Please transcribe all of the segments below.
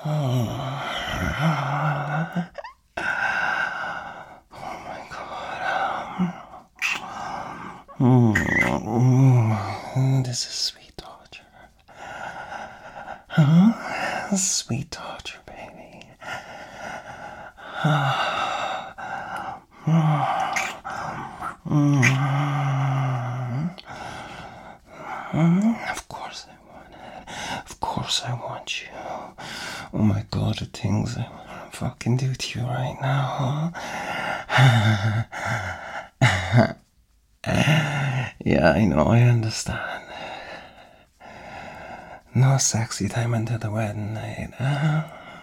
Oh my God. This is sweet torture. Sweet torture, baby. Of course I want it. Of course I want you. Oh my God, the things I want to fucking do to you right now, huh? Yeah, I know, I understand. No sexy time until the wedding night, huh?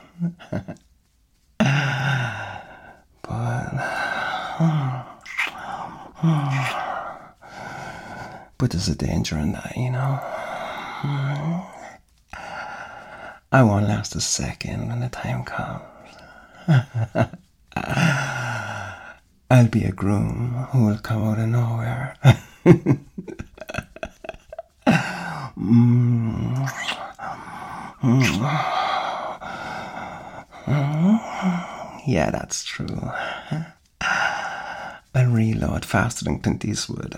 But there's a danger in that, you know? I won't last a second when the time comes. I'll be a groom who will come out of nowhere. Yeah, that's true. I'll reload faster than Clint Eastwood.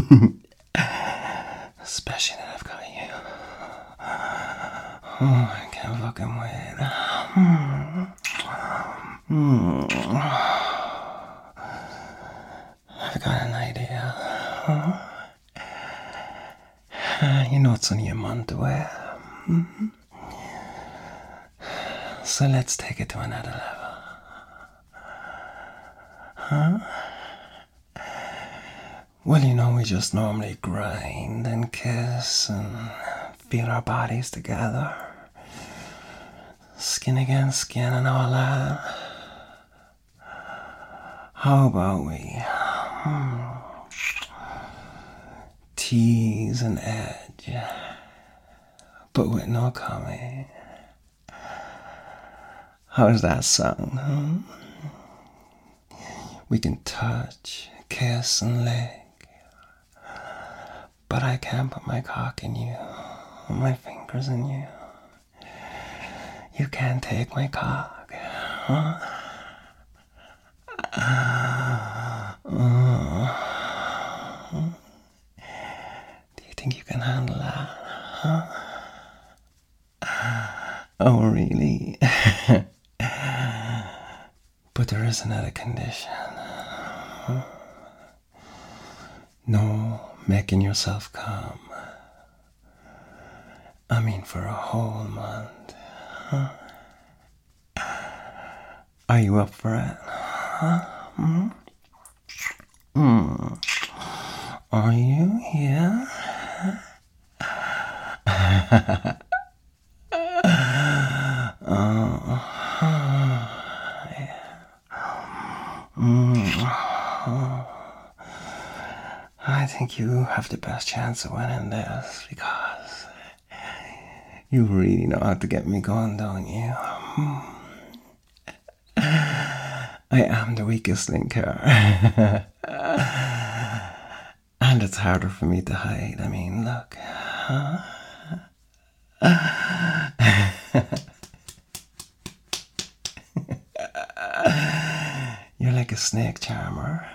Especially that I've got you. Oh, I can't fucking wait. I've got an idea. You know it's only a month away. So let's take it to another level. Well, you know, we just normally grind and kiss and feel our bodies together. Skin against skin and all that. How about we tease and edge, but with no coming? How's that sound, We can touch, kiss and lick, but I can't put my cock in you, or my fingers in you. You can't take my cock, huh? Do you think you can handle that, huh? Oh, really? But there is another condition. No making yourself come. I mean, for a whole month. Are you up for it? Are you? Yeah? I think you have the best chance of winning this because you really know how to get me going, don't you? I am the weakest link here. And it's harder for me to hide. I mean, look. You're like a snake charmer.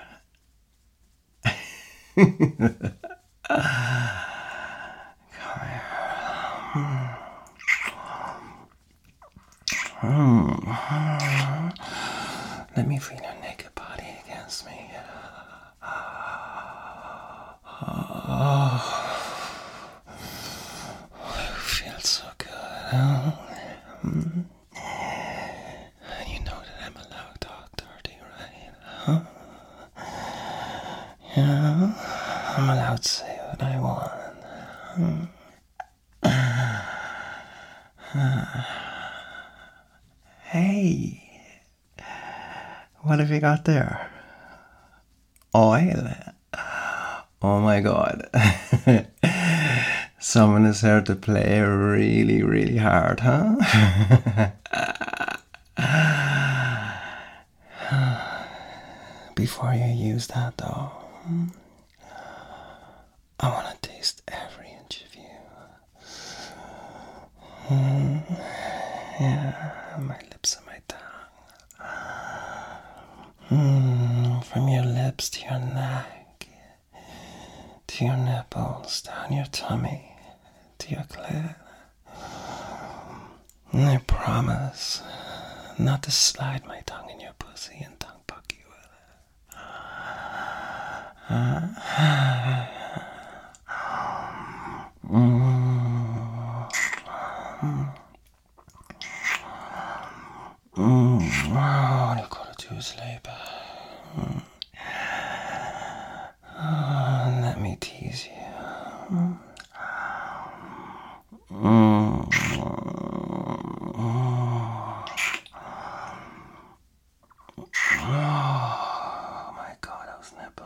Let me feel your naked body against me. Oh, it feels so good, huh? And you know that I'm a loud dog dirty, right? Huh? Yeah, I'm allowed to say what I want. Hey, what have you got there? Oil? Oh my God. Someone is here to play really, really hard, huh? Before you use that though, I want to taste every inch of you. Yeah, my lips and my tongue. From your lips to your neck, to your nipples, down your tummy, to your clit. And I promise not to slide my tongue in your pussy and tongue fuck you with it. What you gotta do is lay back. Let me tease you. Oh my God, those nipples.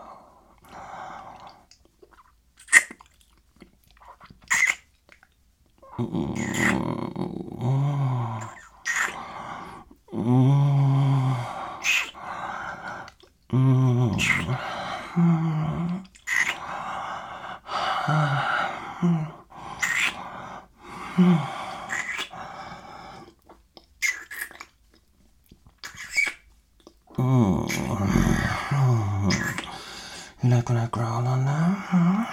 You like when I growl on them?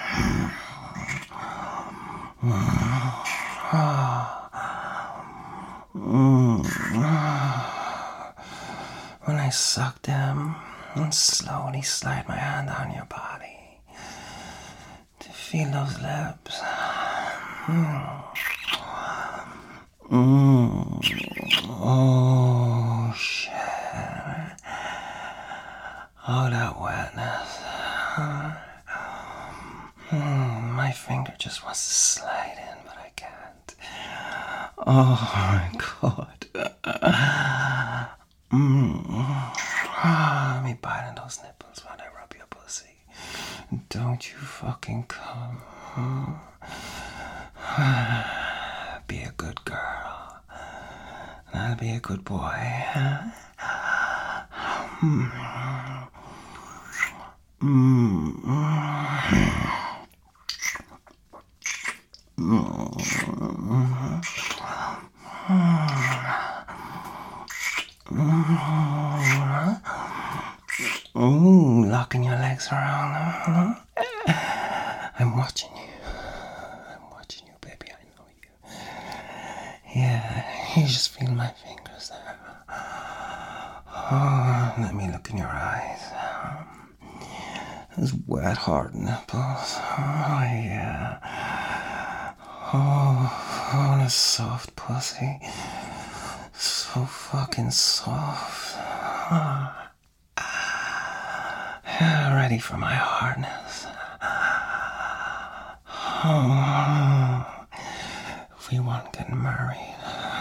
When I suck them and slowly slide my hand down your body to feel those lips. Oh shit. Oh, that wetness. My finger just wants to slide in, but I can't. Oh my God. Let me bite on those nipples while I rub your pussy. Don't you fucking come. Be a good girl. And I'll be a good boy. Locking your legs around. I'm watching you. I'm watching you, baby. I know you. Yeah, you just feel my fingers there. Oh, let me look in your eyes. Those wet, hard nipples. Oh, yeah. Oh, a soft pussy. So fucking soft. Ready for my hardness. If we want getting married.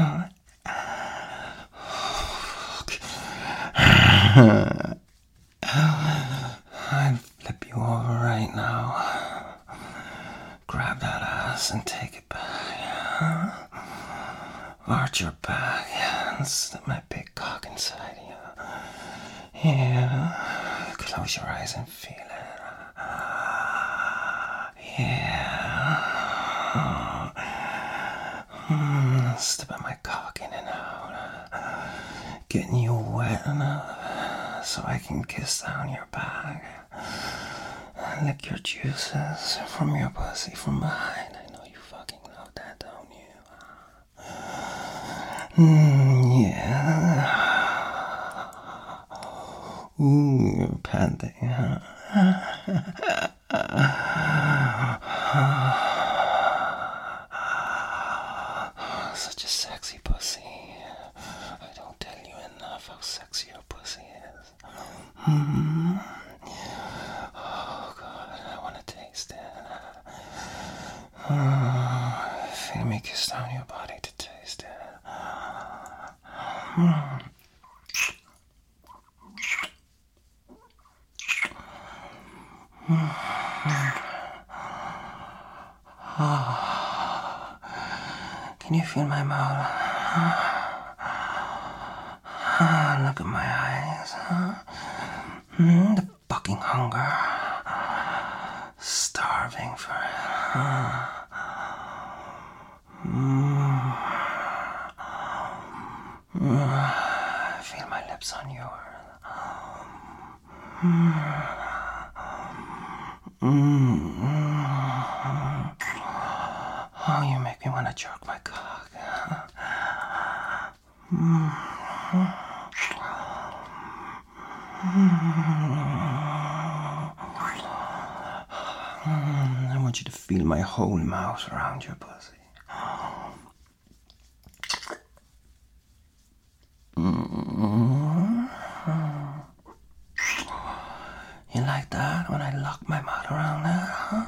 I'd flip you over right now. Grab that ass and take it back. Arch your back and slip my big cock inside you. Yeah. Close your eyes and feel it. Yeah. Slip my cock in and out. Getting you wet enough so I can kiss down your back. Lick your juices from your pussy from behind. I know you fucking know that, don't you? Yeah. Ooh, you're panting, huh? Such a sexy pussy. I don't tell you enough how sexy your pussy is. Oh God, I want to taste it. Feel me kiss down your body to taste it. Can you feel my mouth? Look at my eyes. The fucking hunger. Starving for it. lips on yours. Oh, you make me want to jerk my cock. I want you to feel my whole mouth around your pussy. You like that when I lock my mouth around that, huh?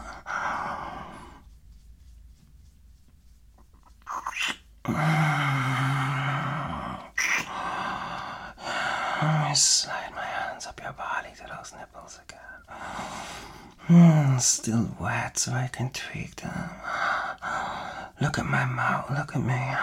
Let me slide my hands up your body to those nipples again. Still wet so I can tweak them. Look at my mouth, look at me.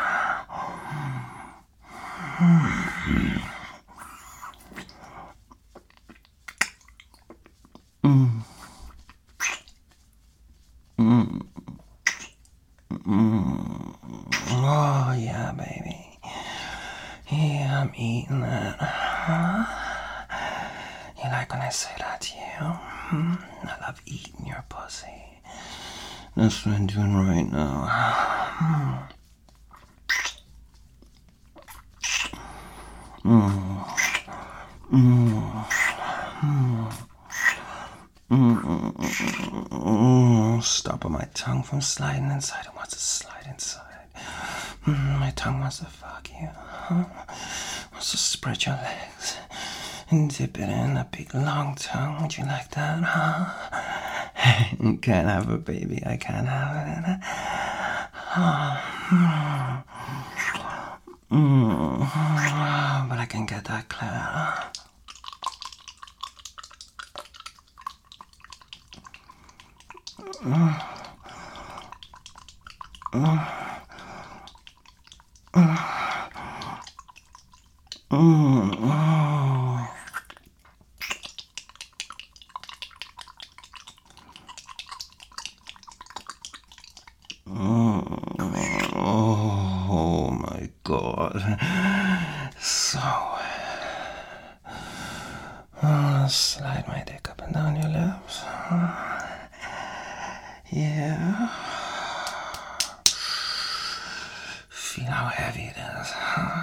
Oh yeah, baby. Yeah, I'm eating that. You like when I say that to you? I love eating your pussy. That's what I'm doing right now. Stopping my tongue from sliding inside. It wants to slide inside. My tongue wants to fuck you. Wants to spread your legs and dip it in a big long tongue. Would you like that, huh? You can't have it, baby. I can't have it. But I can get that clear. Oh my God. So slide my dick up and down your lips. Yeah. Feel how heavy it is.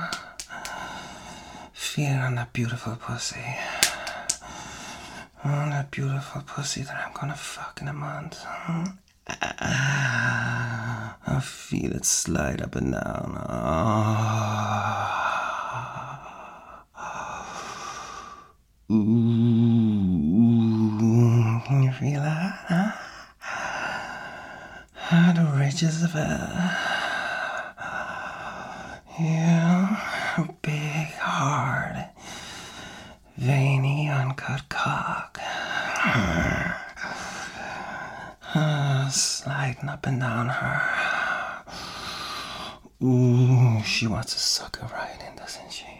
Feel it on that beautiful pussy. On that beautiful pussy that I'm gonna fuck in a month. I feel it slide up and down. Ooh, can you feel that? The ridges of it. Yeah, big, hard, veiny, uncut cock. Sliding up and down her. Ooh, she wants to suck it right in, doesn't she?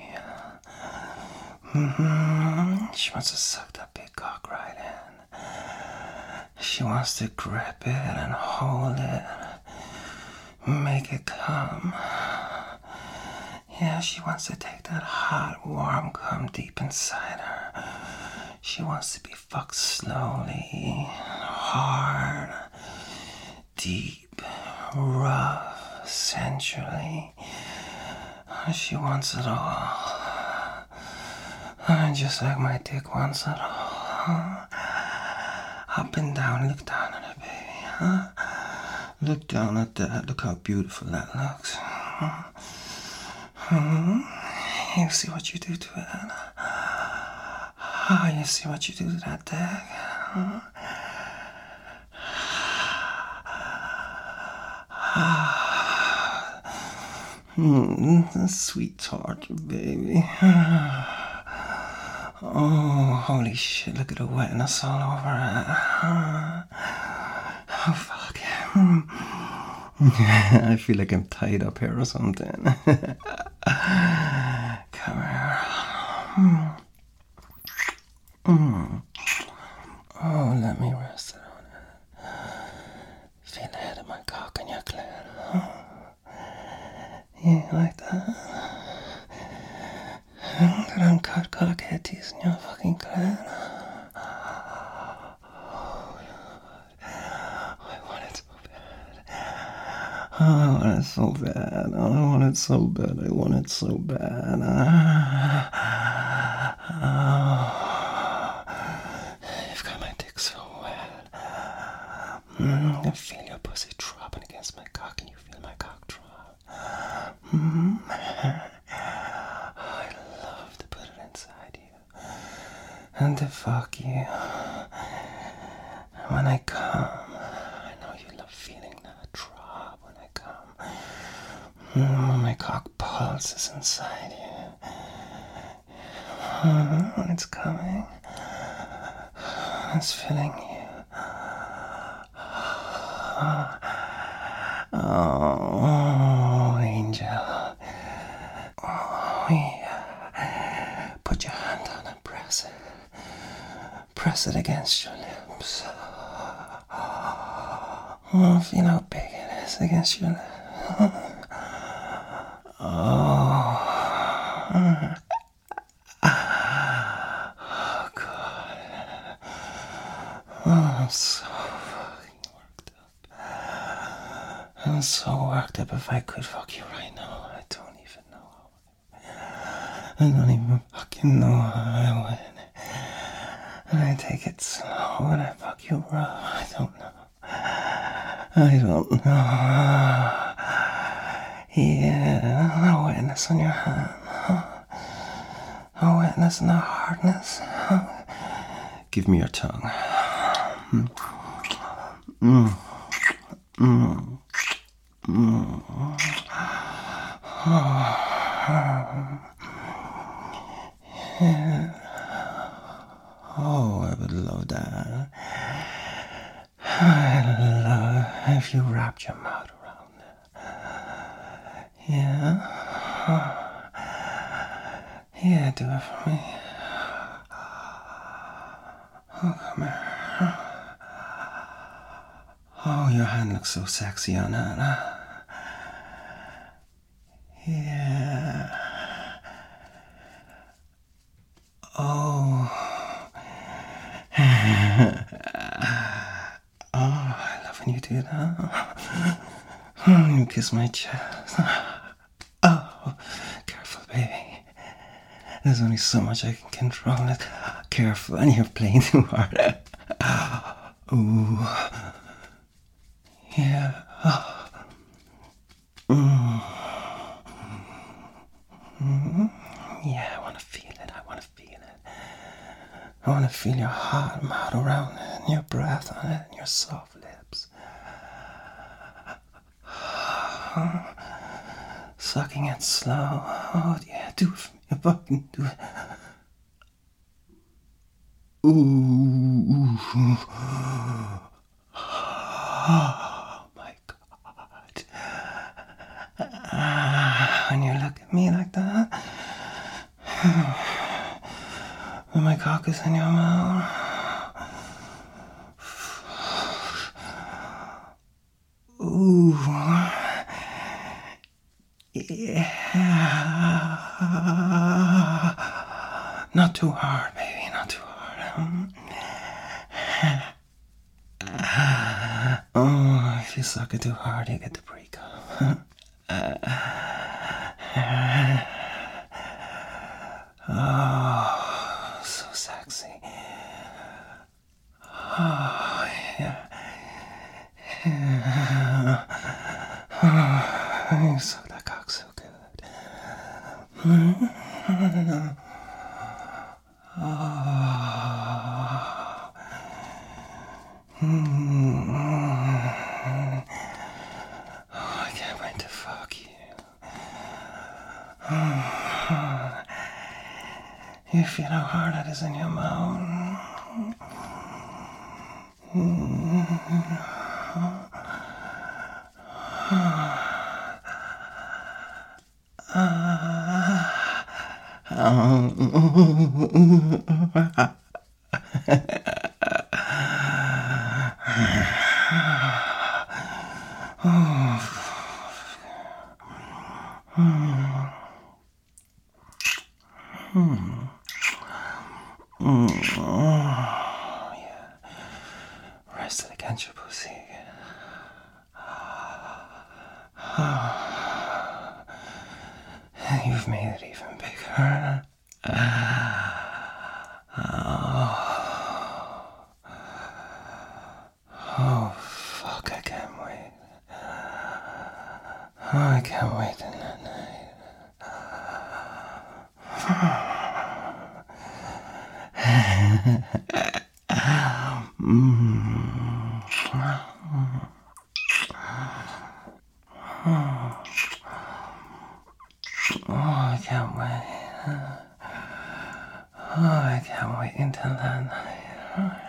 She wants to suck that big cock right in. She wants to grip it and hold it. Make it come. Yeah, she wants to take that hot, warm cum deep inside her. She wants to be fucked slowly, hard, deep, rough, sensually. She wants it all. Just like my dick wants it all. Up and down, look down at it, baby. Look down at that. Look how beautiful that looks. You see what you do to it? You see what you do to that dick? Sweet torture, baby. Oh, holy shit, look at the wetness all over it. Oh, fuck. I feel like I'm tied up here or something. Come here. Oh, let me rest it on it. Feel the head of my cock in your clit. Yeah, like that. That uncut I want it so bad. I want it so bad. I want it so bad. You've got my dick so wet. I feel your pussy dropping against my cock, and you feel my cock drop. I love to put it inside you and to fuck you. When I come, I know you love feeling that drop when I come. When my cock pulses inside you. When it's coming, it's filling you. Oh, angel. Oh, yeah. Put your hand on it, press it. Press it against your lips. Oh, feel how big it is against your lips. Oh. Oh, God. Oh, I'm so fucking worked up. I'm so worked up. If I could fuck you right now, I don't even know. I don't even fucking know how I would. And I take it slow and I fuck you rough. I don't know. I don't know. Yeah, no wetness on your hand. No wetness, no hardness. Give me your tongue. Yeah. Oh, I would love that. I'd love if you wrapped your mouth around it. Yeah? Yeah, do it for me. Oh, come here. Oh, your hand looks so sexy on it. Yeah. Oh. Oh, I love when you do that. You kiss my chest. Oh, careful, baby. There's only so much I can control it. Careful, and you're playing too hard. Ooh. Yeah. Yeah, I want to feel it. I want to feel it. I want to feel your hot mouth around it, and your breath on it, and your soft lips. Sucking it slow. Oh, yeah, do it for me. Fucking do it. Ooh. Oh, my God. When you look at me like that, when my cock is in your mouth. Ooh. Yeah. Not too hard, baby, not too hard. Oh, if you suck it too hard, you get the pre-cum. Oh, so sexy. Oh, yeah. Oh, you suck that cock so good. Oh, I can't wait to fuck you. You feel how hard it is in your mouth. Rest it against your pussy. You've made it even bigger. Oh, fuck, I can't wait. Oh, I can't wait in that night. Oh, I can't wait. Oh, I can't wait until that night.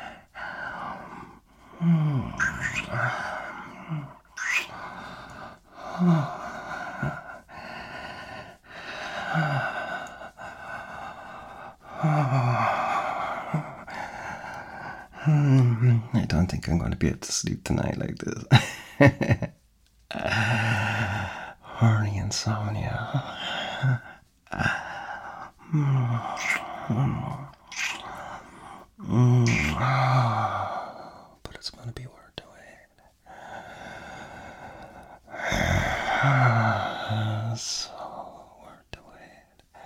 I don't think I'm going to be able to sleep tonight like this. Horny insomnia. But it's going to be worth the wait. So worth the wait.